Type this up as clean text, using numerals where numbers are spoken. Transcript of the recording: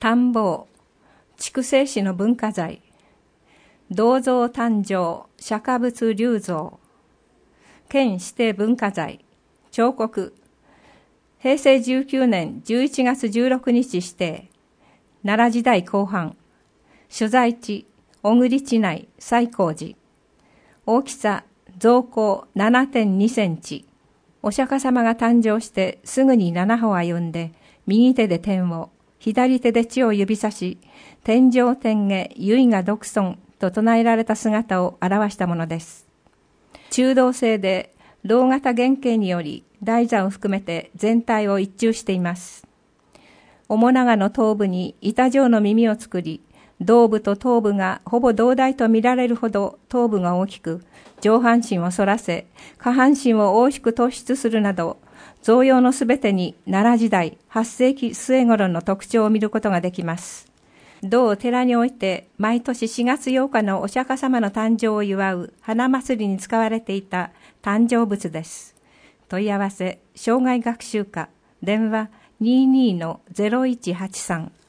探訪、筑西市の文化財、銅像誕生、釈仏立像、県指定文化財、彫刻、平成19年11月16日指定、奈良時代後半、所在地、小栗地内、西光寺、大きさ、造高 7.2 センチ、お釈迦様が誕生してすぐに7歩歩んで、右手で天を、左手で地を指さし、天上天下、唯我独尊と唱えられた姿を表したものです。中道性で、銅型原型により、台座を含めて全体を一中しています。面長の頭部に板状の耳を作り、胴部と頭部がほぼ同大と見られるほど頭部が大きく、上半身を反らせ、下半身を大きく突出するなど、造様のすべてに奈良時代8世紀末頃の特徴を見ることができます。同寺において毎年4月8日のお釈迦様の誕生を祝う花祭りに使われていた誕生物です。問い合わせ、生涯学習課、電話 22-0183